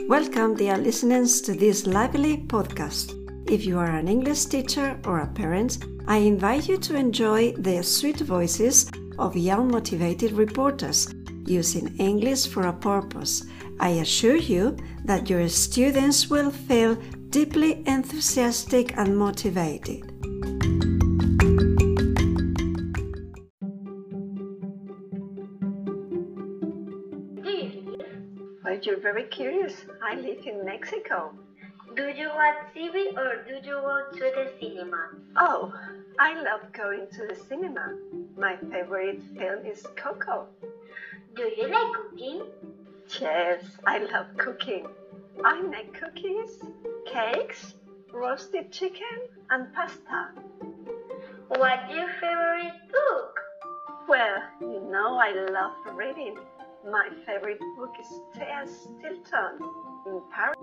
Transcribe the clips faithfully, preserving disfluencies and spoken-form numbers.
Welcome, dear listeners, to this lively podcast. If you are an English teacher or a parent, I invite you to enjoy the sweet voices of young motivated reporters using English for a purpose. I assure you that your students will feel deeply enthusiastic and motivated. Well, you're very curious. I live in Mexico. Do you watch T V or do you go to the cinema? Oh, I love going to the cinema. My favorite film is Coco. Do you like cooking? Yes, I love cooking. I make cookies, cakes, roasted chicken, and pasta. What's your favorite book? Well, you know I love reading. My favorite book is Thea Stilton in Paris.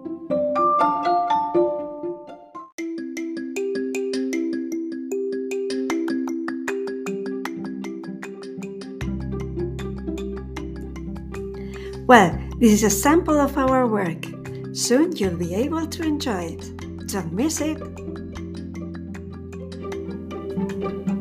Well, this is a sample of our work. Soon you'll be able to enjoy it. Don't miss it!